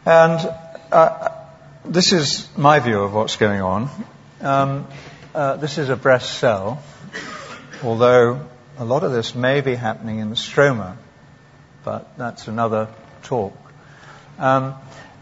And this is my view of what's going on. This is a breast cell, although a lot of this may be happening in the stroma, but that's another talk. Our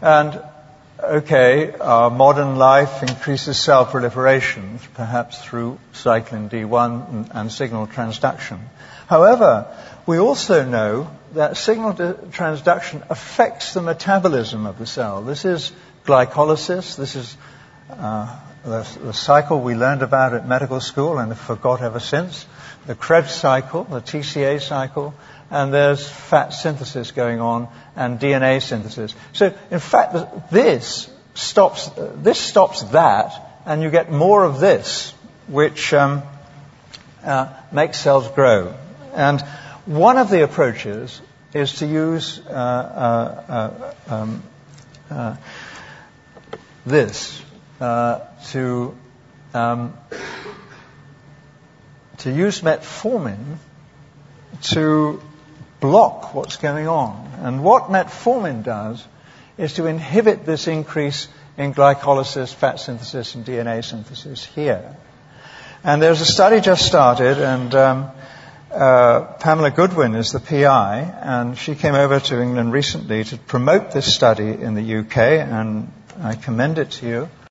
modern life increases cell proliferation, perhaps through cyclin D1 and signal transduction. However, we also know that signal transduction affects the metabolism of the cell. This is glycolysis. This is the cycle we learned about at medical school and have forgot ever since. The Krebs cycle, the TCA cycle, and there's fat synthesis going on and DNA synthesis. So, in fact, this stops that, and you get more of this, which makes cells grow. And one of the approaches is to use this to use metformin to block what's going on. And what metformin does is to inhibit this increase in glycolysis, fat synthesis, and DNA synthesis here. And there's a study just started, and Pamela Goodwin is the PI, and she came over to England recently to promote this study in the UK, and I commend it to you.